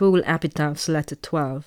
Pool Epitaphs, Letter 12.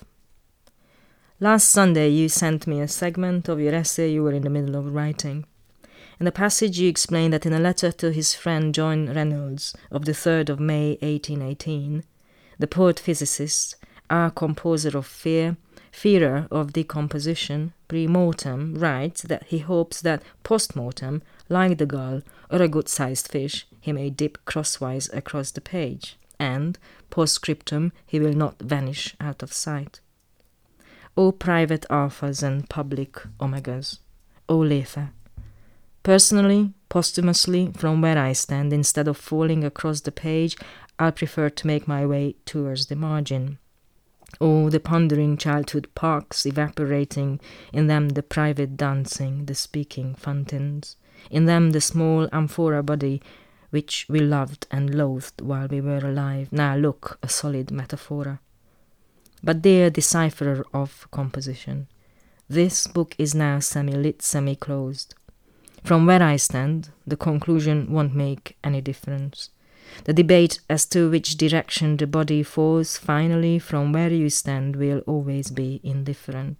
Last Sunday you sent me a segment of your essay you were in the middle of writing. In the passage you explained that in a letter to his friend John Reynolds of the 3rd of May 1818, the poet-physicist, our composer of fearer of decomposition, pre-mortem, writes that he hopes that post-mortem, like the gull or a good-sized fish, he may dip crosswise across the page, and, post-scriptum, he will not vanish out of sight. O private alphas and public omegas, O Lethe! Personally, posthumously, from where I stand, instead of falling across the page, I'll prefer to make my way towards the margin. Oh, the pondering childhood parks, evaporating, in them the private dancing, the speaking fountains, in them the small amphora body which we loved and loathed while we were alive, now look a solid metaphora. But dear decipherer of composition, this book is now semi-lit, semi-closed. From where I stand, the conclusion won't make any difference. The debate as to which direction the body falls finally from where you stand will always be indifferent.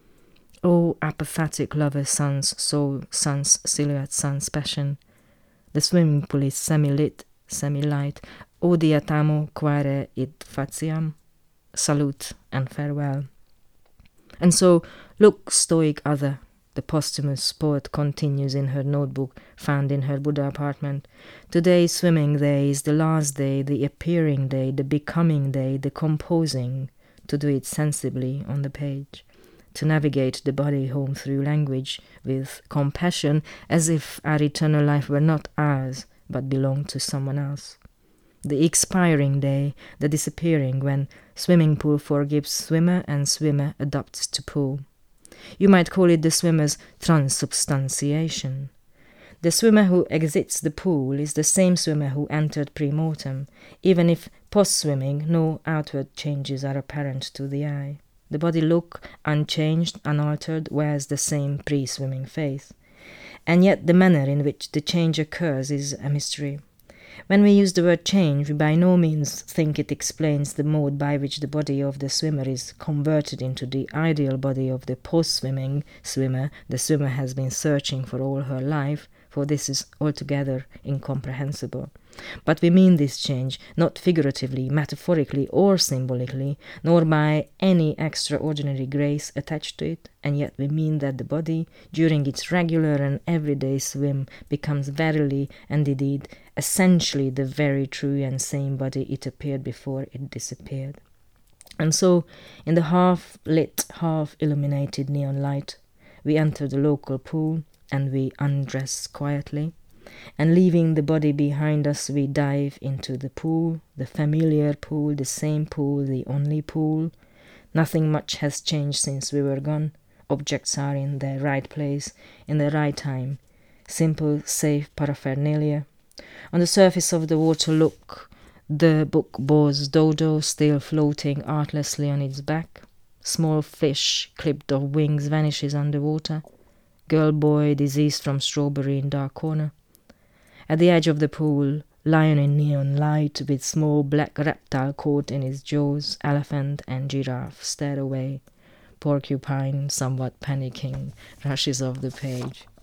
O apophatic lover, sun's soul, sun's silhouette, sun's passion. The swimming pool is semi-lit, semi-light. Odiatamo quare id faciam. Salute and farewell. And so, look, stoic other, the posthumous poet continues in her notebook found in her Buddha apartment. Today's swimming day is the last day, the appearing day, the becoming day, the composing, to do it sensibly on the page, to navigate the body home through language with compassion as if our eternal life were not ours but belonged to someone else. The expiring day, the disappearing when swimming pool forgives swimmer and swimmer adopts to pool. You might call it the swimmer's transubstantiation. The swimmer who exits the pool is the same swimmer who entered pre-mortem, even if post-swimming no outward changes are apparent to the eye. The body look, unchanged, unaltered, wears the same pre-swimming face. And yet the manner in which the change occurs is a mystery. When we use the word change, we by no means think it explains the mode by which the body of the swimmer is converted into the ideal body of the post-swimming swimmer the swimmer has been searching for all her life, for this is altogether incomprehensible. But we mean this change not figuratively, metaphorically, or symbolically, nor by any extraordinary grace attached to it, and yet we mean that the body, during its regular and everyday swim, becomes verily and indeed essentially the very true and same body it appeared before it disappeared. And so, in the half-lit, half-illuminated neon light, we enter the local pool and we undress quietly, and leaving the body behind us, we dive into the pool, the familiar pool, the same pool, the only pool. Nothing much has changed since we were gone. Objects are in their right place, in the right time. Simple, safe paraphernalia. On the surface of the water look, the book boar's dodo still floating artlessly on its back. Small fish, clipped of wings, vanishes underwater. Girl boy diseased from strawberry in dark corner. At the edge of the pool, lion in neon light with small black reptile caught in his jaws, elephant and giraffe stare away. Porcupine, somewhat panicking, rushes off the page.